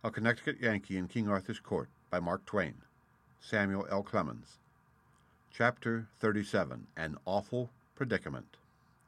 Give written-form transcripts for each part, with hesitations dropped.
A Connecticut Yankee in King Arthur's Court by Mark Twain. Samuel L. Clemens. Chapter 37. An Awful Predicament.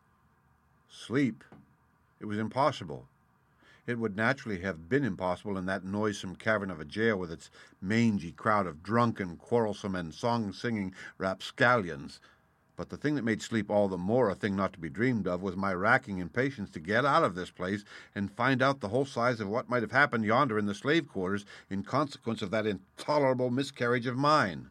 Sleep. It was impossible. It would naturally have been impossible in that noisome cavern of a jail with its mangy crowd of drunken, quarrelsome, and song-singing rapscallions. But the thing that made sleep all the more a thing not to be dreamed of was my racking impatience to get out of this place and find out the whole size of what might have happened yonder in the slave quarters in consequence of that intolerable miscarriage of mine.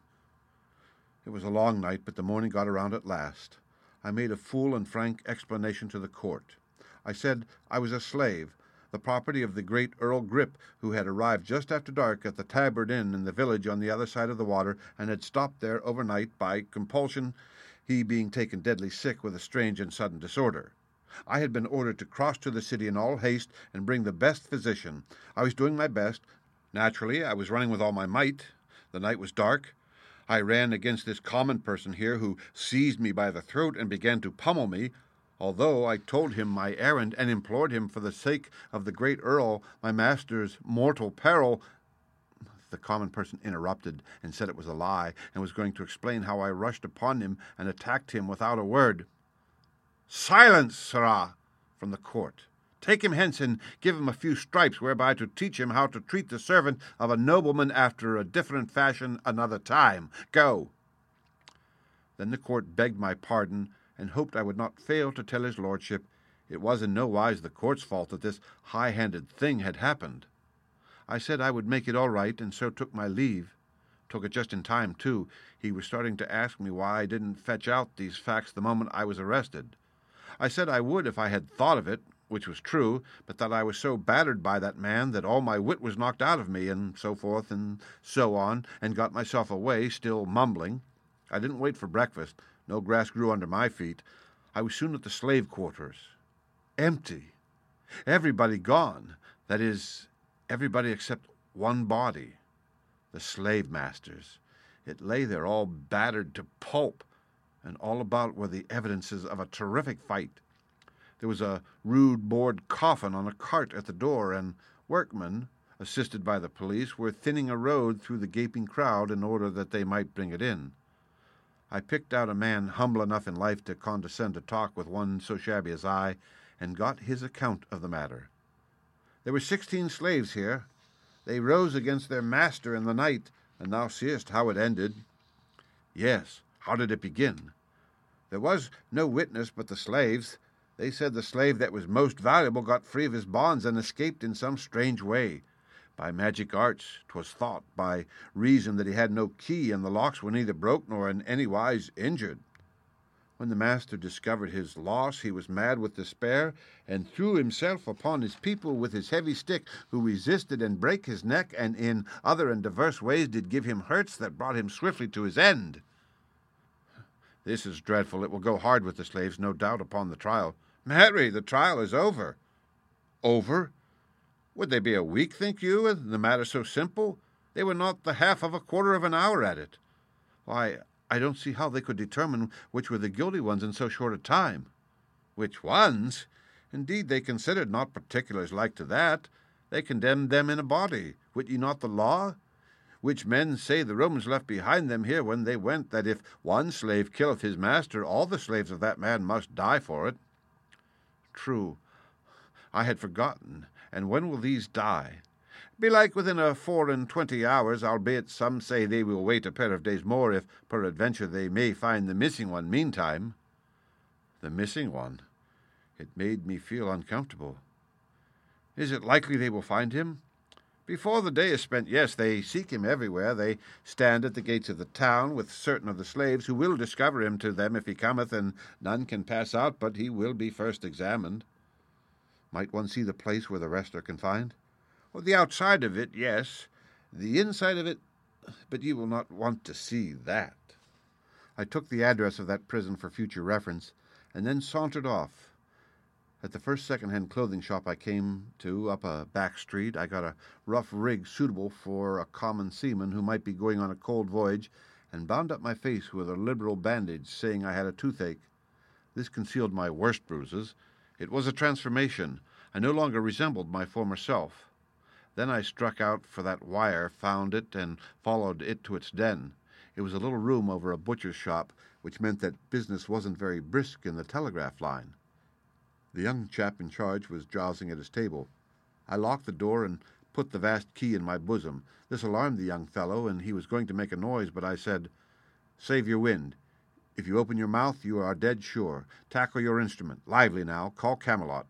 It was a long night, but the morning got around at last. I made a full and frank explanation to the court. I said I was a slave, the property of the great Earl Grip, who had arrived just after dark at the Tabard Inn in the village on the other side of the water and had stopped there overnight by compulsion, he being taken deadly sick with a strange and sudden disorder. I had been ordered to cross to the city in all haste and bring the best physician. I was doing my best. Naturally, I was running with all my might. The night was dark. I ran against this common person here who seized me by the throat and began to pummel me. Although I told him my errand and implored him for the sake of the great Earl, my master's mortal peril, the common person interrupted and said it was a lie, and was going to explain how I rushed upon him and attacked him without a word. "Silence, sirrah!" from the court. "Take him hence and give him a few stripes whereby to teach him how to treat the servant of a nobleman after a different fashion another time. Go." Then the court begged my pardon and hoped I would not fail to tell his lordship it was in no wise the court's fault that this high-handed thing had happened. I said I would make it all right, and so took my leave. Took it just in time, too. He was starting to ask me why I didn't fetch out these facts the moment I was arrested. I said I would if I had thought of it, which was true, but that I was so battered by that man that all my wit was knocked out of me, and so forth and so on, and got myself away, still mumbling. I didn't wait for breakfast. No grass grew under my feet. I was soon at the slave quarters. Empty. Everybody gone. That is, everybody except one body. The slave master's. It lay there all battered to pulp, and all about were the evidences of a terrific fight. There was a rude board coffin on a cart at the door, and workmen, assisted by the police, were thinning a road through the gaping crowd in order that they might bring it in. I picked out a man humble enough in life to condescend to talk with one so shabby as I, and got his account of the matter. There were 16 slaves here. They rose against their master in the night, and thou seest how it ended. Yes, how did it begin? There was no witness but the slaves. They said the slave that was most valuable got free of his bonds and escaped in some strange way. By magic arts, 'twas thought, by reason that he had no key, and the locks were neither broke nor in any wise injured. When the master discovered his loss, he was mad with despair, and threw himself upon his people with his heavy stick, who resisted and brake his neck, and in other and diverse ways did give him hurts that brought him swiftly to his end. This is dreadful. It will go hard with the slaves, no doubt, upon the trial. Mary, the trial is over. Over? Would they be a week, think you, and the matter so simple? They were not the half of a quarter of an hour at it. Why, I don't see how they could determine which were the guilty ones in so short a time. Which ones? Indeed, they considered not particulars like to that. They condemned them in a body. Wit ye not the law? Which men say the Romans left behind them here when they went, that if one slave killeth his master, all the slaves of that man must die for it. True. I had forgotten. And when will these die? Belike within 24 hours, albeit some say they will wait a pair of days more, if peradventure they may find the missing one meantime. The missing one? It made me feel uncomfortable. Is it likely they will find him? Before the day is spent, yes, they seek him everywhere. They stand at the gates of the town with certain of the slaves, who will discover him to them if he cometh, and none can pass out but he will be first examined. Might one see the place where the rest are confined? Well, the outside of it, yes. The inside of it, but you will not want to see that. I took the address of that prison for future reference, and then sauntered off. At the first second-hand clothing shop I came to, up a back street, I got a rough rig suitable for a common seaman who might be going on a cold voyage, and bound up my face with a liberal bandage, saying I had a toothache. This concealed my worst bruises. It was a transformation. I no longer resembled my former self. Then I struck out for that wire, found it, and followed it to its den. It was a little room over a butcher's shop, which meant that business wasn't very brisk in the telegraph line. The young chap in charge was drowsing at his table. I locked the door and put the vast key in my bosom. This alarmed the young fellow, and he was going to make a noise, but I said, "Save your wind. If you open your mouth, you are dead sure. Tackle your instrument. Lively now. Call Camelot."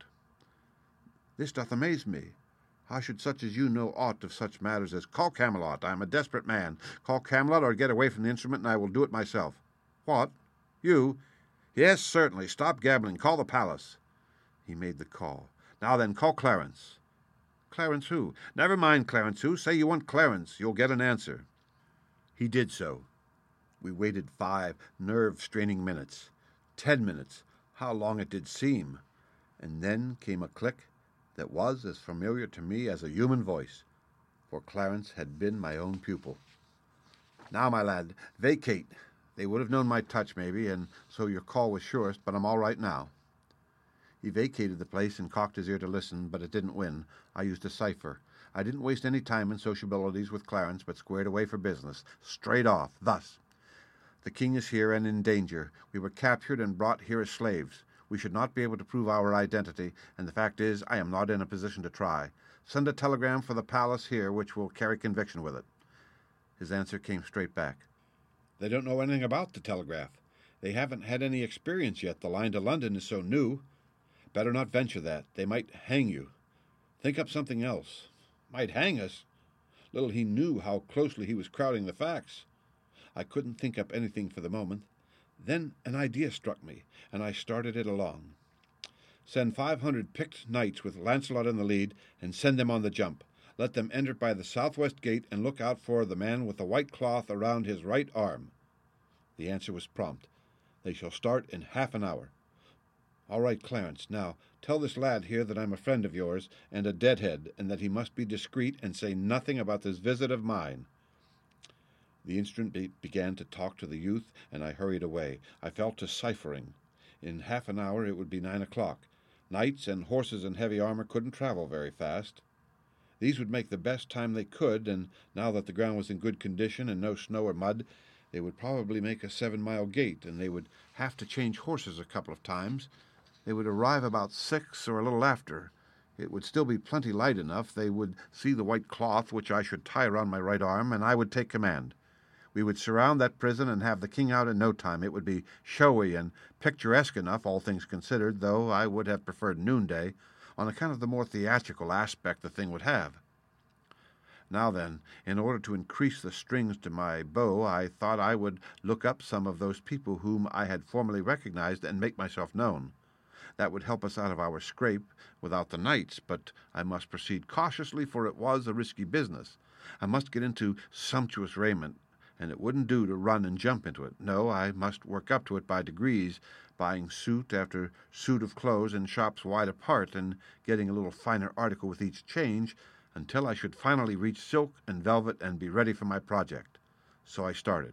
"This doth amaze me. How should such as you know aught of such matters as—" "Call Camelot. I am a desperate man. Call Camelot, or get away from the instrument, and I will do it myself." "What? You?" "Yes, certainly. Stop gabbling. Call the palace." He made the call. "Now then, call Clarence." "Clarence who?" "Never mind Clarence who. Say you want Clarence. You'll get an answer." He did so. We waited 5 nerve-straining minutes. 10 minutes. How long it did seem. And then came a click that was as familiar to me as a human voice, for Clarence had been my own pupil. "Now, my lad, vacate. They would have known my touch, maybe, and so your call was surest, but I'm all right now." He vacated the place and cocked his ear to listen, but it didn't win. I used a cipher. I didn't waste any time in sociabilities with Clarence, but squared away for business, straight off, thus: "The king is here and in danger. We were captured and brought here as slaves. We should not be able to prove our identity, and the fact is, I am not in a position to try. Send a telegram for the palace here, which will carry conviction with it." His answer came straight back. "They don't know anything about the telegraph. They haven't had any experience yet. The line to London is so new. Better not venture that. They might hang you. Think up something else." Might hang us? Little he knew how closely he was crowding the facts. I couldn't think up anything for the moment. Then an idea struck me, and I started it along. "Send 500 picked knights with Lancelot in the lead, and send them on the jump. Let them enter by the southwest gate, and look out for the man with the white cloth around his right arm." The answer was prompt. "They shall start in half an hour." "All right, Clarence. Now, tell this lad here that I'm a friend of yours, and a deadhead, and that he must be discreet and say nothing about this visit of mine." The instrument began to talk to the youth, and I hurried away. I fell to ciphering. In half an hour it would be 9 o'clock. Knights and horses in heavy armor couldn't travel very fast. These would make the best time they could, and now that the ground was in good condition and no snow or mud, they would probably make a 7-mile gait, and they would have to change horses a couple of times. They would arrive about 6 or a little after. It would still be plenty light enough. They would see the white cloth, which I should tie around my right arm, and I would take command. We would surround that prison and have the king out in no time. It would be showy and picturesque enough, all things considered, though I would have preferred noonday, on account of the more theatrical aspect the thing would have. Now then, in order to increase the strings to my bow, I thought I would look up some of those people whom I had formerly recognized and make myself known. That would help us out of our scrape without the knights, but I must proceed cautiously, for it was a risky business. I must get into sumptuous raiment, and it wouldn't do to run and jump into it. No, I must work up to it by degrees, buying suit after suit of clothes in shops wide apart, and getting a little finer article with each change, until I should finally reach silk and velvet and be ready for my project. So I started.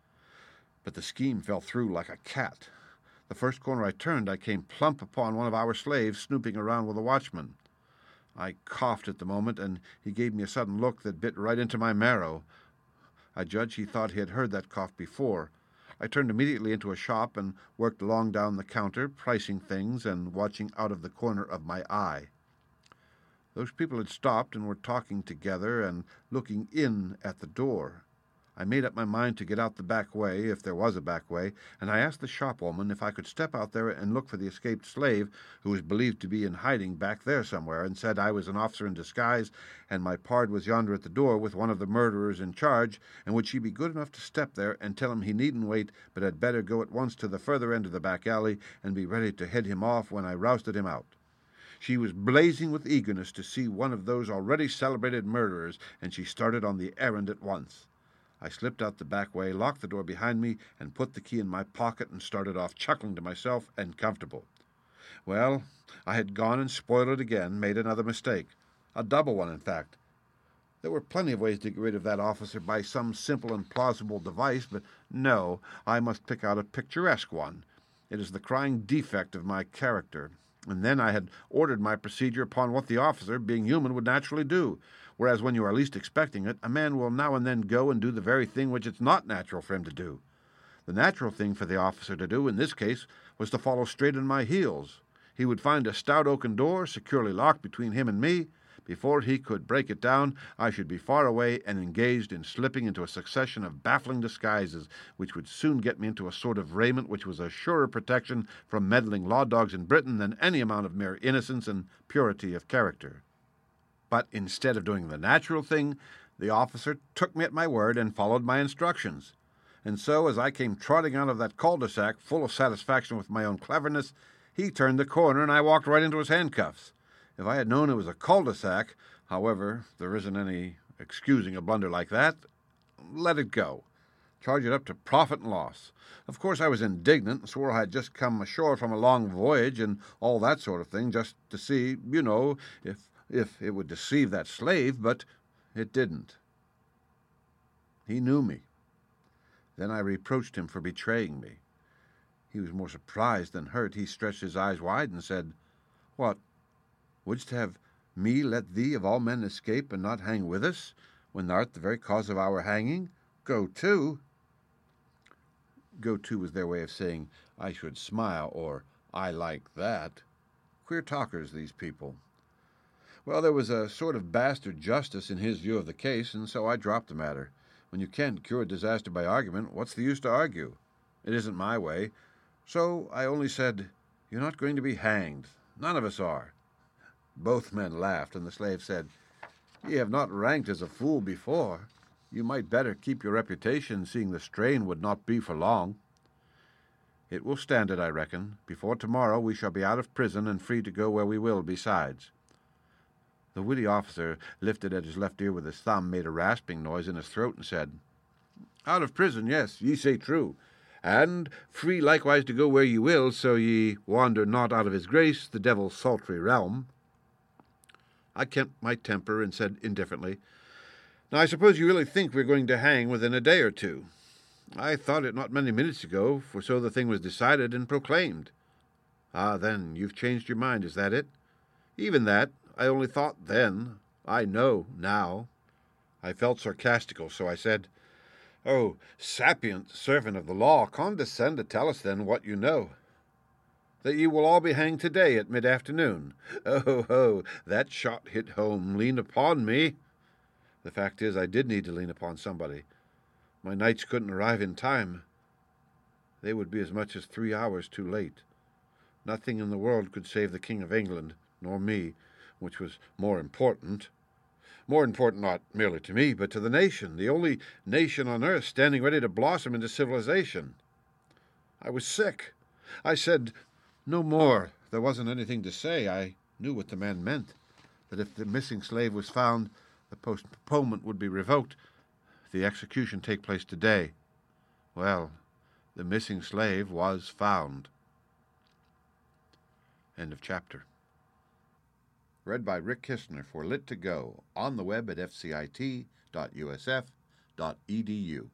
But the scheme fell through like a cat. The first corner I turned, I came plump upon one of our slaves snooping around with a watchman. I coughed at the moment, and he gave me a sudden look that bit right into my marrow. I judge he thought he had heard that cough before. I turned immediately into a shop and worked along down the counter, pricing things and watching out of the corner of my eye. Those people had stopped and were talking together and looking in at the door. I made up my mind to get out the back way, if there was a back way, and I asked the shopwoman if I could step out there and look for the escaped slave, who was believed to be in hiding back there somewhere, and said I was an officer in disguise, and my pard was yonder at the door with one of the murderers in charge, and would she be good enough to step there and tell him he needn't wait, but had better go at once to the further end of the back alley and be ready to head him off when I rousted him out. She was blazing with eagerness to see one of those already celebrated murderers, and she started on the errand at once. I slipped out the back way, locked the door behind me, and put the key in my pocket and started off, chuckling to myself and comfortable. Well, I had gone and spoiled it again, made another mistake. A double one, in fact. There were plenty of ways to get rid of that officer by some simple and plausible device, but no, I must pick out a picturesque one. It is the crying defect of my character. And then I had ordered my procedure upon what the officer, being human, would naturally do. whereas when you are least expecting it, a man will now and then go and do the very thing which it's not natural for him to do. The natural thing for the officer to do in this case was to follow straight on my heels. He would find a stout oaken door securely locked between him and me. Before he could break it down, I should be far away and engaged in slipping into a succession of baffling disguises, which would soon get me into a sort of raiment which was a surer protection from meddling law dogs in Britain than any amount of mere innocence and purity of character. But instead of doing the natural thing, the officer took me at my word and followed my instructions. And so, as I came trotting out of that cul-de-sac, full of satisfaction with my own cleverness, he turned the corner and I walked right into his handcuffs. If I had known it was a cul-de-sac, however, there isn't any excusing a blunder like that, let it go. Charge it up to profit and loss. Of course, I was indignant and swore I had just come ashore from a long voyage and all that sort of thing, just to see, if it would deceive that slave, but it didn't. He knew me. Then I reproached him for betraying me. He was more surprised than hurt. He stretched his eyes wide and said, "What, wouldst have me let thee of all men escape and not hang with us, when thou art the very cause of our hanging? Go to." Go to was their way of saying, "I should smile," or "I like that." Queer talkers, these people. Well, there was a sort of bastard justice in his view of the case, and so I dropped the matter. When you can't cure a disaster by argument, what's the use to argue? It isn't my way. So I only said, "You're not going to be hanged. None of us are." Both men laughed, and the slave said, "Ye have not ranked as a fool before. You might better keep your reputation, seeing the strain would not be for long." "It will stand it, I reckon. Before tomorrow we shall be out of prison and free to go where we will besides." The witty officer lifted at his left ear with his thumb, made a rasping noise in his throat, and said, "Out of prison, yes, ye say true, and free likewise to go where ye will, so ye wander not out of his grace, the devil's sultry realm." I kept my temper and said indifferently, "Now I suppose you really think we're going to hang within a day or two. I thought it not many minutes ago, for so the thing was decided and proclaimed." "Ah, then, you've changed your mind, is that it?" "Even that. I only thought then. I know now." I felt sarcastical, so I said, "Oh, sapient servant of the law, condescend to tell us then what you know." "That ye will all be hanged today at mid-afternoon." "Oh, that shot hit home. Lean upon me." The fact is, I did need to lean upon somebody. My knights couldn't arrive in time. They would be as much as 3 hours too late. Nothing in the world could save the King of England, nor me, which was more important. More important not merely to me, but to the nation, the only nation on earth standing ready to blossom into civilization. I was sick. I said no more. There wasn't anything to say. I knew what the man meant, that if the missing slave was found, the postponement would be revoked, the execution take place today. Well, the missing slave was found. End of chapter. Read by Rick Kistner for Lit2Go, on the web at fcit.usf.edu.